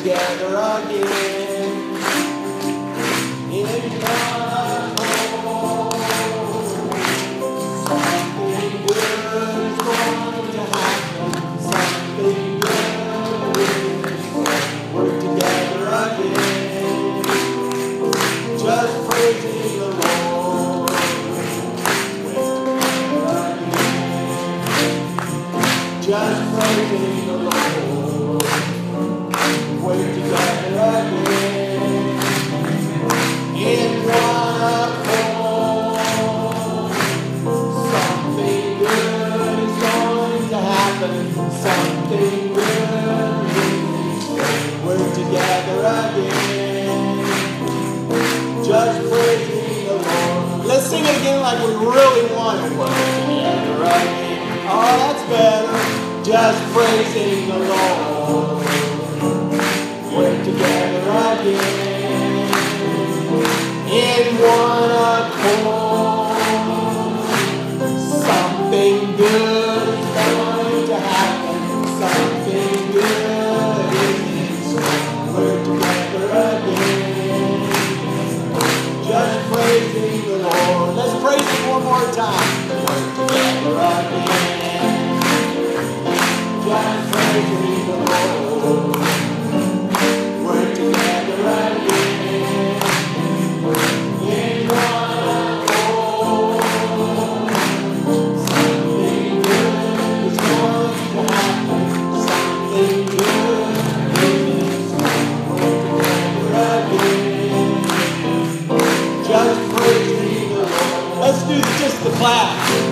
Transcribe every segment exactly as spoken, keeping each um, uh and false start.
together again. In one accord, something good is going to happen. Something good is we're together again. Just praising the Lord. Just praising the Lord. We're together again. In one accord. Something good is going to happen. Something good is we're together again. Just praising the Lord. Let's sing it again like we really want it. We're together again. Oh, that's better. Just praising the Lord. We're together again. In one accord. Something good is going to happen. Something good is we're together again. Just praising the Lord. Let's praise Him one more time. We're together again. Just praising the Lord. We're together again. In one accord. Something good is going to happen. Something good is we're together again. Just praising the Lord. Let's do just the clap.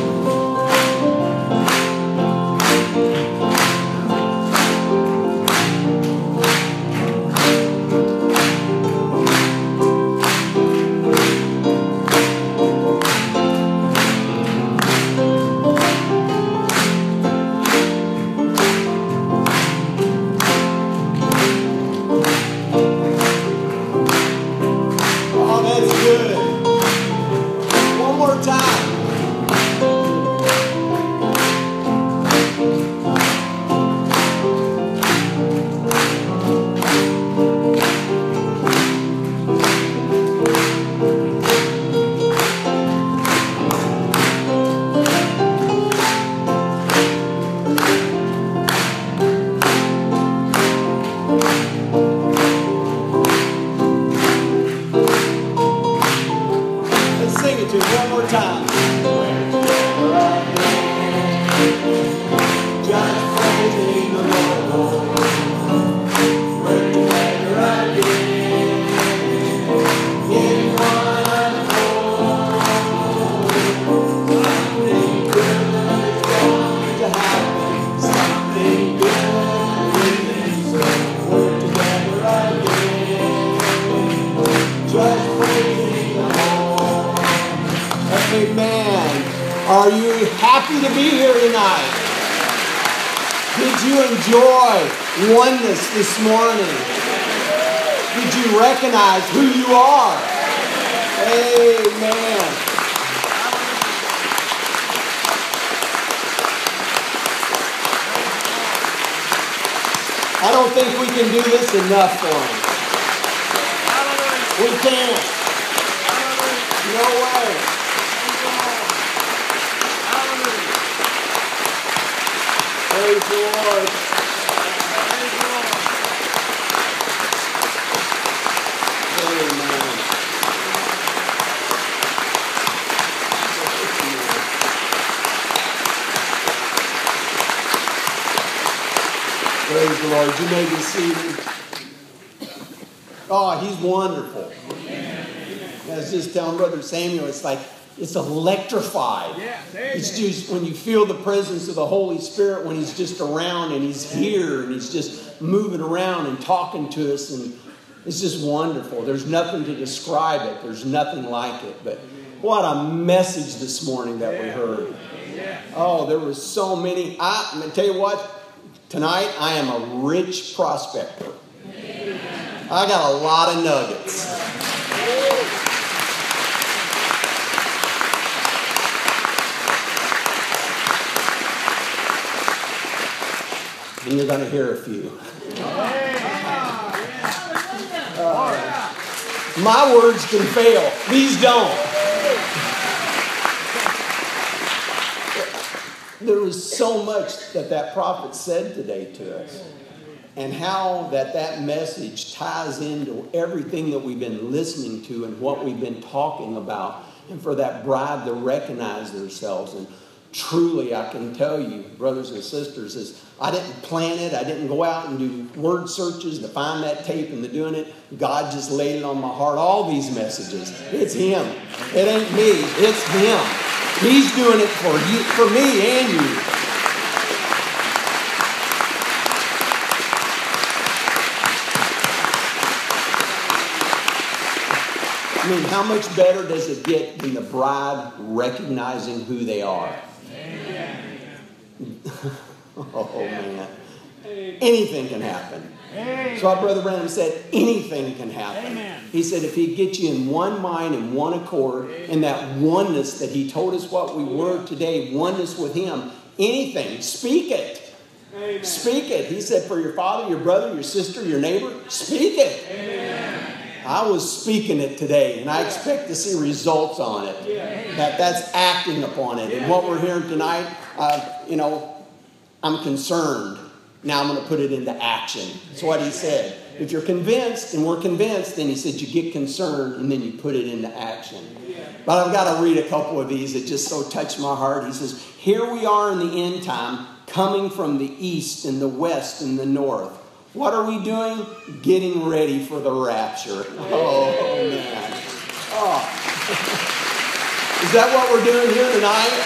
Oh, that's good. One more time. Let's sing it to you one more time. Just praising the Lord. We're together again. In one accord. Something good is going to happen. Something good is we're together again. Just praising the Lord. Amen. Are you happy to be here tonight? Did you enjoy oneness this morning? Did you recognize who you are? Amen. I don't think we can do this enough for them. We can't. No way. Praise the Lord. Amen. Praise the Lord. You may be seated. Oh, He's wonderful. I was just telling Brother Samuel, it's like, it's electrified. It's just when you feel the presence of the Holy Spirit when He's just around and He's here and He's just moving around and talking to us, and it's just wonderful. There's nothing to describe it. There's nothing like it. But what a message this morning that we heard. Oh, there were so many. I, I'm going to tell you what, tonight I am a rich prospector. I got a lot of nuggets. And you're going to hear a few. My words can fail. These don't. There was so much that that prophet said today to us. And how that that message ties into everything that we've been listening to and what we've been talking about. And for that bride to recognize themselves. And truly, I can tell you, brothers and sisters, is I didn't plan it. I didn't go out and do word searches to find that tape and to doing it. God just laid it on my heart. All these messages. It's Him. It ain't me. It's Him. He's doing it for you, for me and you. I mean, how much better does it get than the bride recognizing who they are? Oh, man. Anything can happen. So our Brother Branham said, anything can happen. He said, if he gets you in one mind and one accord, and that oneness that he told us what we were today, oneness with him, anything, speak it. Amen. Speak it. He said, for your father, your brother, your sister, your neighbor, speak it. Amen. I was speaking it today, and I expect to see results on it. That that's acting upon it. And what we're hearing tonight, uh, you know, I'm concerned. Now I'm going to put it into action. That's what he said. If you're convinced, and we're convinced, then he said you get concerned, and then you put it into action. But I've got to read a couple of these that just so touch my heart. He says, here we are in the end time, coming from the east and the west and the north. What are we doing? Getting ready for the rapture. Oh, man. Oh. Is that what we're doing here tonight?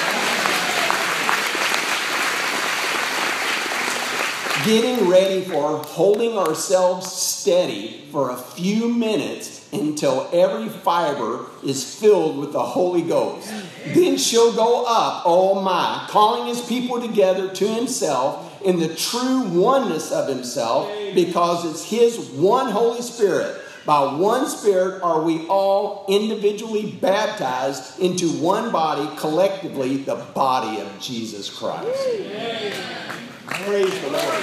Getting ready for holding ourselves steady for a few minutes until every fiber is filled with the Holy Ghost. Then shall go up, oh my, calling his people together to himself in the true oneness of himself, because it's his one Holy Spirit. By one Spirit are we all individually baptized into one body, collectively the body of Jesus Christ. Amen. Praise the Lord.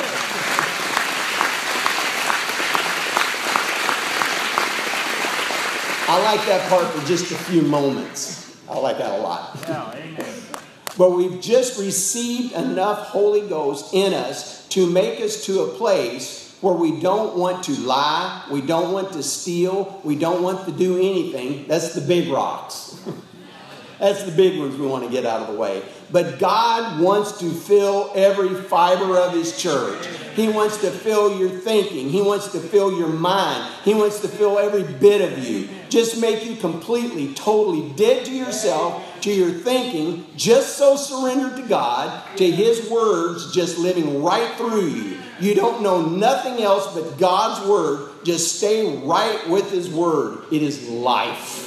I like that part for just a few moments. I like that a lot. Yeah, amen. But we've just received enough Holy Ghost in us to make us to a place where we don't want to lie, we don't want to steal, we don't want to do anything. That's the big rocks. That's the big ones we want to get out of the way. But God wants to fill every fiber of his church. He wants to fill your thinking. He wants to fill your mind. He wants to fill every bit of you. Just make you completely, totally dead to yourself, to your thinking, just so surrendered to God, to his words just living right through you. You don't know nothing else but God's word. Just stay right with his word. It is life.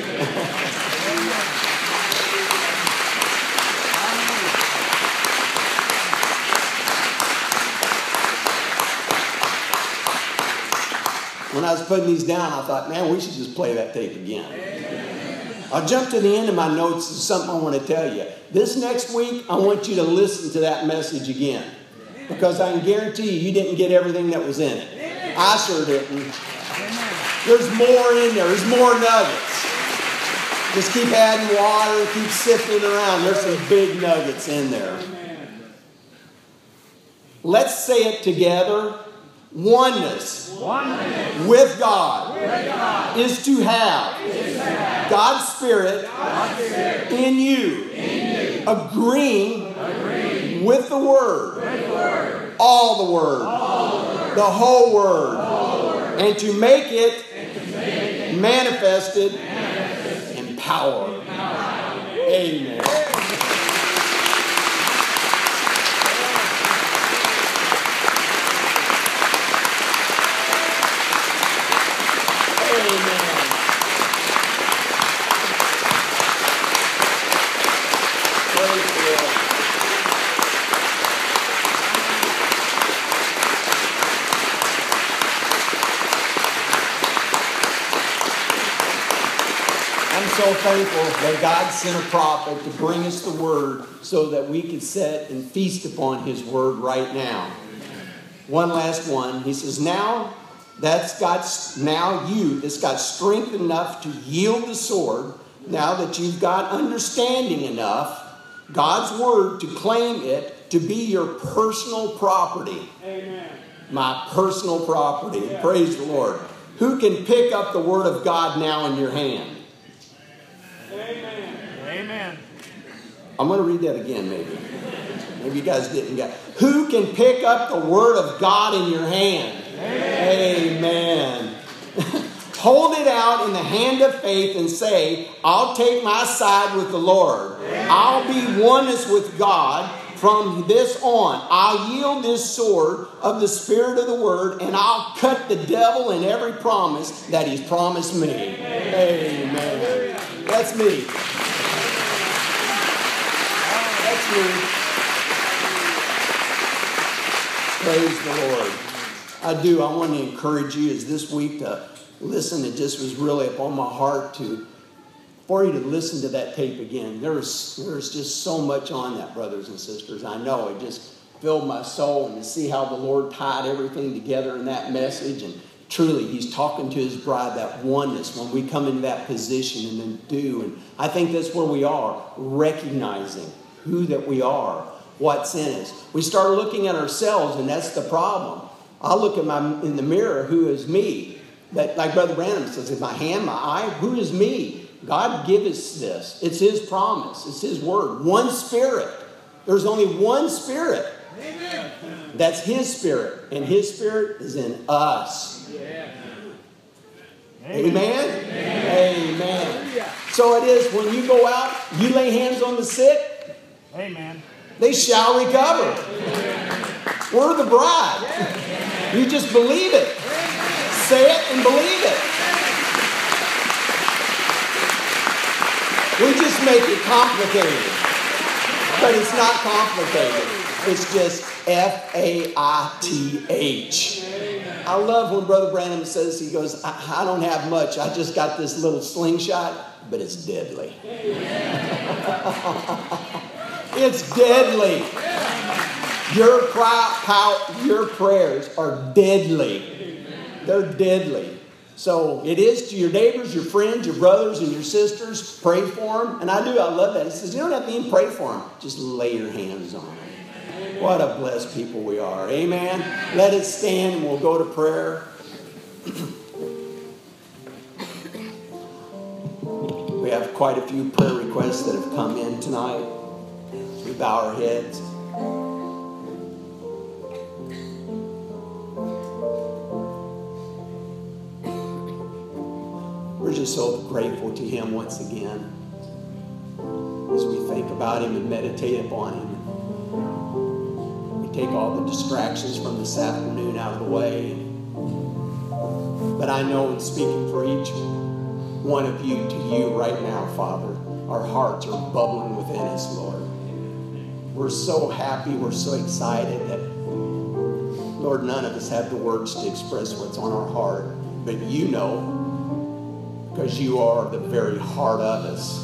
When I was putting these down, I thought, man, we should just play that tape again. I'll jump to the end of my notes. There's something I want to tell you. This next week, I want you to listen to that message again. Because I can guarantee you, you didn't get everything that was in it. I sure didn't. There's more in there. There's more nuggets. Just keep adding water and keep sifting around. There's some big nuggets in there. Let's say it together. Oneness, Oneness. With, God with God is to have, is to have God's, Spirit God's Spirit in you, in you agreeing, agreeing with the Word, with the word all the Word, all the, word, the whole Word, whole word and to make it, to make it manifested, manifested in power. In power. Amen. So thankful that God sent a prophet to bring us the word so that we could sit and feast upon his word right now. One last one. He says, now that's got, now you, that's got strength enough to yield the sword, now that you've got understanding enough, God's word, to claim it to be your personal property. Amen. My personal property. Yeah. Praise the Lord. Who can pick up the word of God now in your hand? Amen. Amen. I'm going to read that again, maybe. Maybe you guys didn't get it. Who can pick up the word of God in your hand? Amen. Amen. Hold it out in the hand of faith and say, I'll take my side with the Lord. Amen. I'll be oneness with God from this on. I'll yield this sword of the Spirit of the Word, and I'll cut the devil in every promise that he's promised me. Amen. Amen. That's me. That's me. Praise the Lord. I do. I want to encourage you as this week to listen. It just was really upon my heart to for you to listen to that tape again. There's there's just so much on that, brothers and sisters. I know it just filled my soul, and to see how the Lord tied everything together in that message. And truly, He's talking to His bride, that oneness, when we come into that position and then do. And I think that's where we are, recognizing who that we are, what's in us. We start looking at ourselves, and that's the problem. I look at my in the mirror, who is me? That, like Brother Branham says, my hand, my eye, who is me? God give us this. It's His promise. It's His word. One Spirit. There's only one Spirit. Amen. That's His Spirit. And His Spirit is in us. Yeah. Amen? Amen. Amen. So it is when you go out, you lay hands on the sick. Amen. They shall recover. Amen. We're the bride. Amen. You just believe it. Amen. Say it and believe it. We just make it complicated. But it's not complicated. It's just F A I T H. I love when Brother Branham says, he goes, I, I don't have much. I just got this little slingshot, but it's deadly. It's deadly. Your, cry, pow, your prayers are deadly. They're deadly. So it is to your neighbors, your friends, your brothers, and your sisters. Pray for them. And I do. I love that. He says, you don't have to even pray for them. Just lay your hands on them. What a blessed people we are. Amen. Let it stand and we'll go to prayer. We have quite a few prayer requests that have come in tonight. We bow our heads. We're just so grateful to Him once again as we think about Him and meditate upon Him. We take all the distractions from this afternoon out of the way. But I know, in speaking for each one of you to you right now, Father, our hearts are bubbling within us, Lord. We're so happy, we're so excited that, Lord, none of us have the words to express what's on our heart. But you know, because you are the very heart of us.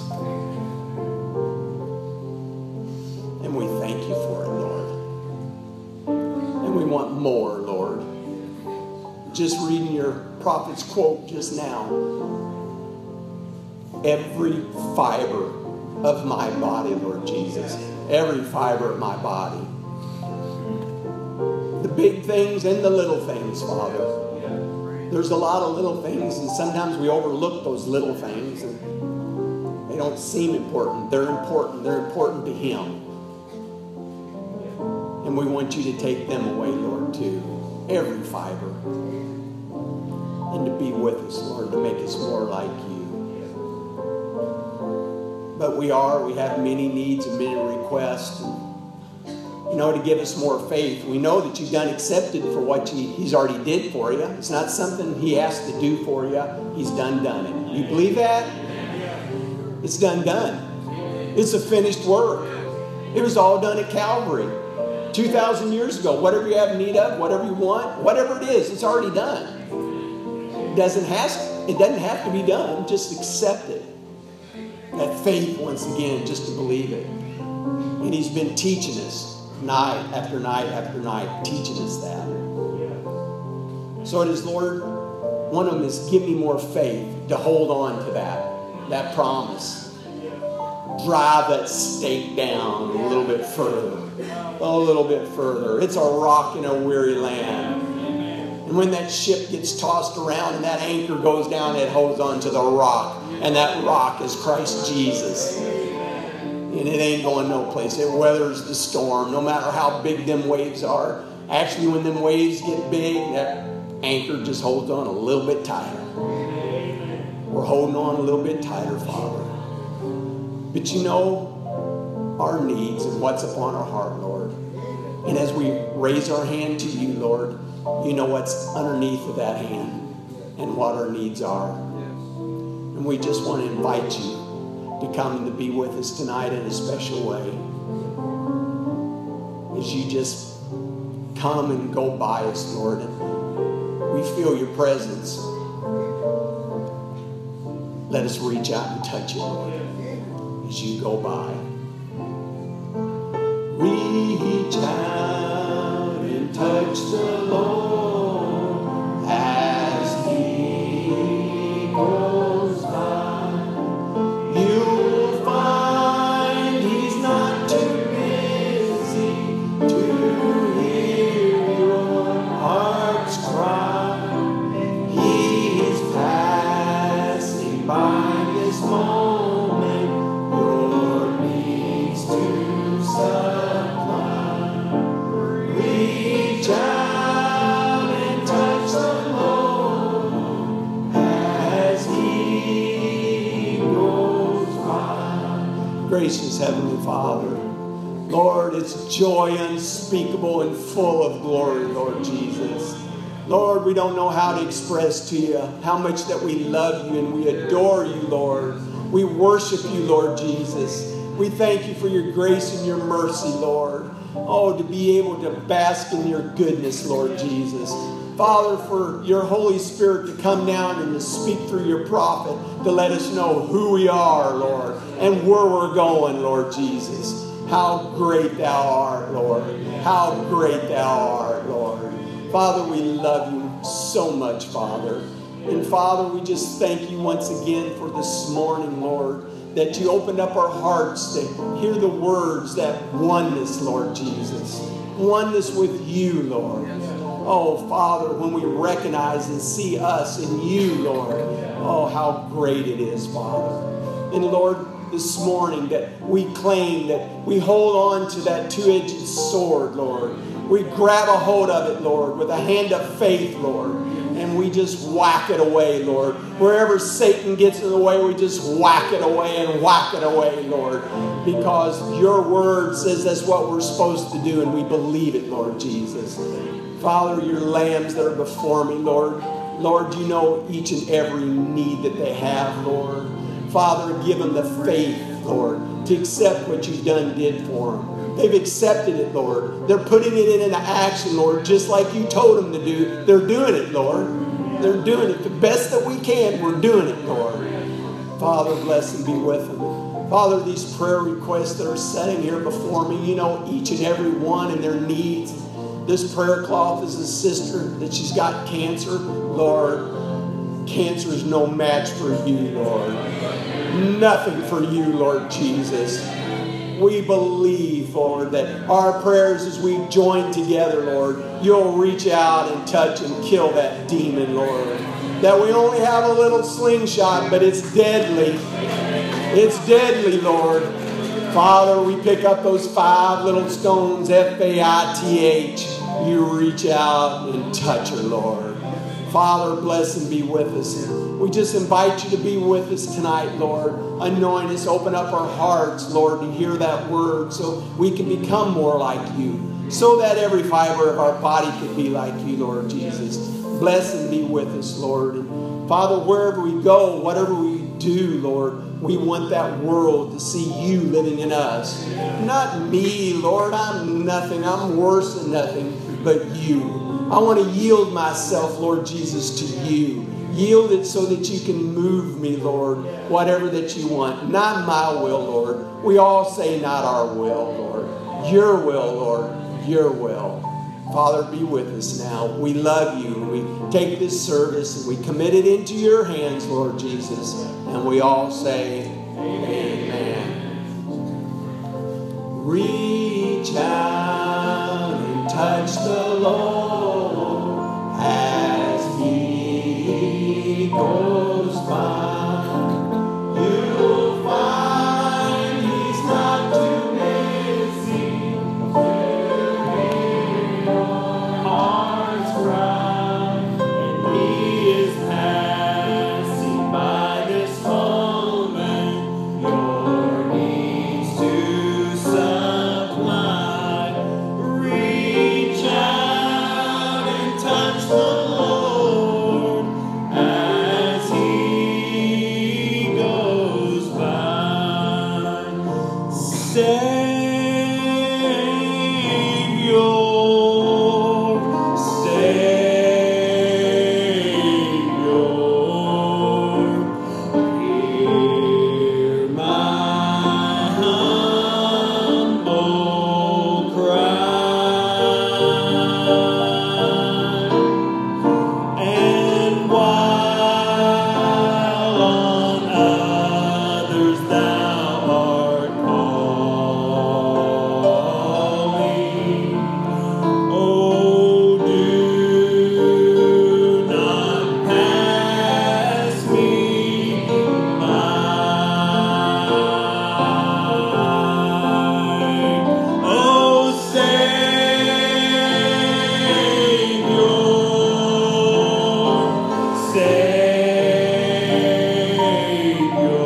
And we thank you for it, Lord. And we want more, Lord. Just reading your prophet's quote just now. Every fiber of my body, Lord Jesus. Every fiber of my body. The big things and the little things, Father. There's a lot of little things, and sometimes we overlook those little things, and they don't seem important. They're important. They're important to Him. And we want you to take them away, Lord, too. Every fiber. And to be with us, Lord, to make us more like you. But we are, we have many needs and many requests. And, you know, to give us more faith. We know that you've done accepted for what you, He's already did for you. It's not something He has to do for you. He's done done it. You believe that? It's done done. It's a finished work. It was all done at Calvary two thousand years ago. Whatever you have need of, whatever you want, whatever it is, it's already done. It doesn't have, it doesn't have to be done. Just accept it. That faith, once again, just to believe it. And He's been teaching us night after night after night, teaching us that. So it is, Lord, one of them is give me more faith to hold on to that, that promise. Drive that stake down a little bit further, a little bit further. It's a rock in a weary land. And when that ship gets tossed around and that anchor goes down, it holds on to the rock. And that rock is Christ Jesus. And it ain't going no place. It weathers the storm, no matter how big them waves are. Actually, when them waves get big, that anchor just holds on a little bit tighter. We're holding on a little bit tighter, Father. But you know our needs and what's upon our heart, Lord. And as we raise our hand to you, Lord, you know what's underneath of that hand and what our needs are. And we just want to invite you to come and to be with us tonight in a special way. As you just come and go by us, Lord, and we feel your presence. Let us reach out and touch you, Lord, as you go by. Reach out and touch the Lord as he goes by. You'll find he's not too busy to hear your heart's cry. He's passing by this moment, your needs to supply. Reach out and touch the Lord as he goes by. Gracious Heavenly Father, Lord, it's joy unspeakable and full of glory, Lord Jesus. Lord, we don't know how to express to you how much that we love you and we adore you, Lord. We worship you, Lord Jesus. We thank you for your grace and your mercy, Lord. Oh, to be able to bask in your goodness, Lord Jesus. Father, for your Holy Spirit to come down and to speak through your prophet to let us know who we are, Lord, and where we're going, Lord Jesus. How great thou art, Lord. How great thou art, Lord. Father, we love you so much, Father. And Father, we just thank you once again for this morning, Lord, that you opened up our hearts to hear the words, that oneness, Lord Jesus. Oneness with you, Lord. Oh, Father, when we recognize and see us in you, Lord, oh, how great it is, Father. And Lord, this morning that we claim, that we hold on to that two-edged sword, Lord. We grab a hold of it, Lord, with a hand of faith, Lord. And we just whack it away, Lord. Wherever Satan gets in the way, we just whack it away and whack it away, Lord. Because your word says that's what we're supposed to do, and we believe it, Lord Jesus. Father, your lambs that are before me, Lord. Lord, you know each and every need that they have, Lord. Father, give them the faith, Lord, to accept what you've done did for them. They've accepted it, Lord. They're putting it into action, Lord, just like you told them to do. They're doing it, Lord. They're doing it the best that we can. We're doing it, Lord. Father, bless and be with them. Father, these prayer requests that are sitting here before me, you know each and every one and their needs. This prayer cloth is a sister that she's got cancer. Lord, cancer is no match for you, Lord. Nothing for you, Lord Jesus. We believe, Lord, that our prayers as we join together, Lord, you'll reach out and touch and kill that demon, Lord. That we only have a little slingshot, but it's deadly. It's deadly, Lord. Father, we pick up those five little stones, F A I T H. You reach out and touch her, Lord. Father, bless and be with us. We just invite you to be with us tonight, Lord. Anoint us, open up our hearts, Lord, to hear that word so we can become more like you. So that every fiber of our body can be like you, Lord Jesus. Bless and be with us, Lord. And Father, wherever we go, whatever we do, Lord, we want that world to see you living in us. Not me, Lord. I'm nothing. I'm worse than nothing, but you. I want to yield myself, Lord Jesus, to you. Yield it so that you can move me, Lord, whatever that you want. Not my will, Lord. We all say not our will, Lord. Your will, Lord. Your will. Father, be with us now. We love you. We take this service and we commit it into your hands, Lord Jesus. And we all say, Amen. Reach out and touch the Lord as He goes by. You'll find He's not too busy to hear your heart's cry, and He is passing by this moment your needs to supply. Reach out and touch the Lord as He goes by. Savior, hear my humble cry. And while on others thou art calling, oh, do not pass me by. Oh, Savior, Savior,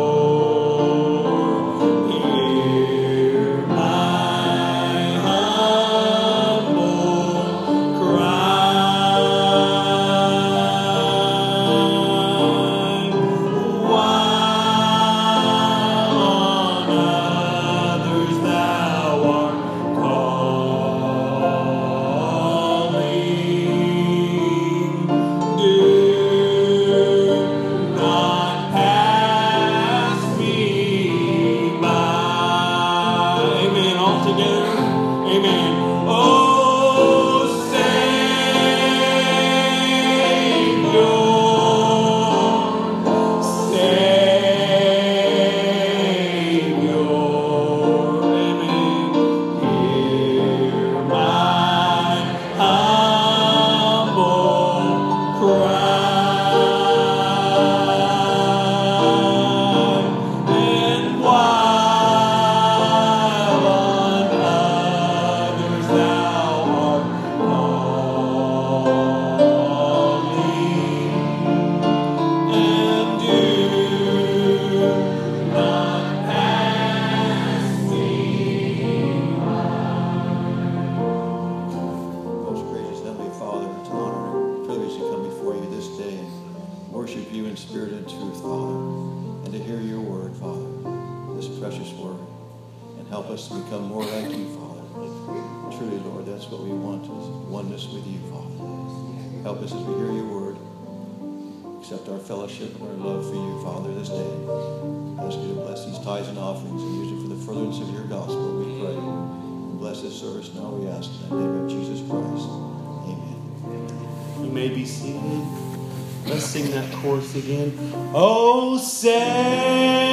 hear my humble cry. While on others thou art calling, do not pass me by. Amen. All together. Amen. Oh, Savior, Savior, amen. Hear my humble cry. And while on others thou art calling, and do not pass me by. Most gracious Heavenly Father, it's an honor and a privilege to come before you this day and worship you in spirit and truth, Father, and to hear your word, Father, this precious word, and help us to become more like you, Father. Truly, Lord, that's what we want, is oneness with you, Father. Help us as we hear your word, accept our fellowship and our love for you, Father, this day. Ask you to bless these tithes and offerings and use it for the furtherance of your gospel, we pray. And bless this service now, we ask in the name of Jesus Christ. Amen. You may be seated. Let's sing that chorus again. Oh, say